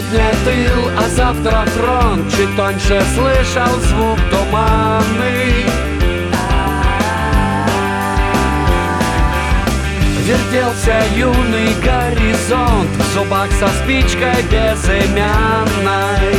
Сегодня тыл, а завтра фронт. Чуть тоньше слышал звук туманный. Вертелся юный горизонт, в зубах со спичкой безымянной.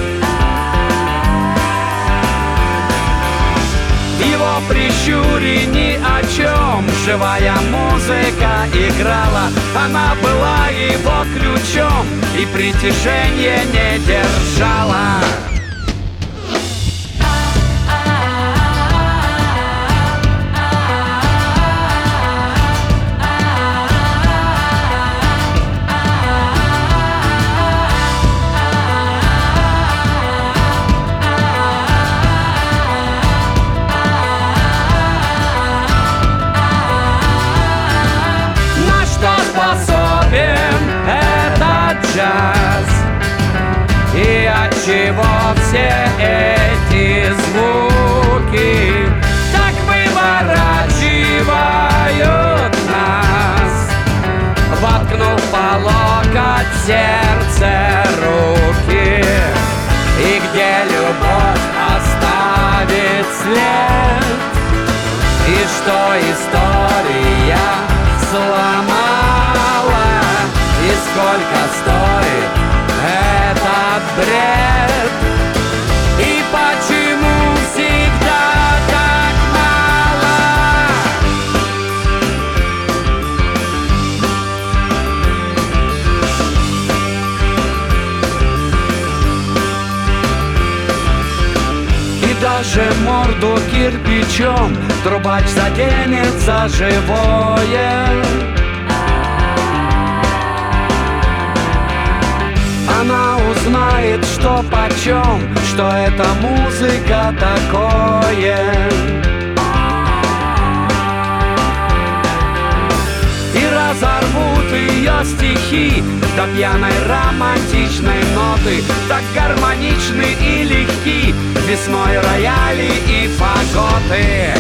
В его прищуре ни о чем живая музыка играла. Она была его ключом и притяжение не держала. И отчего все эти звуки так выворачивают нас, воткнув по локоть в сердце руки? И где любовь оставит след? И что история сломала? И сколько стоит этот бред? И почему всегда так мало? И даже морду кирпичом трубач заденет за живое. Она узнает, что почем, что это музыка такое. И разорвут ее стихи до пьяной романтичной ноты, так гармоничны и легки весной рояли и фаготы.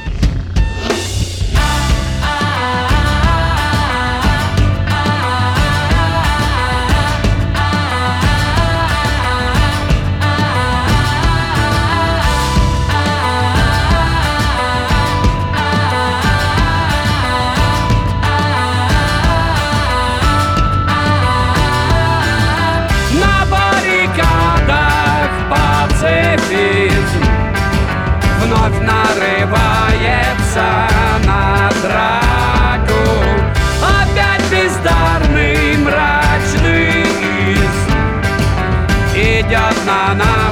Вновь нарывается на драку, опять бездарный мрачный из идет на нас.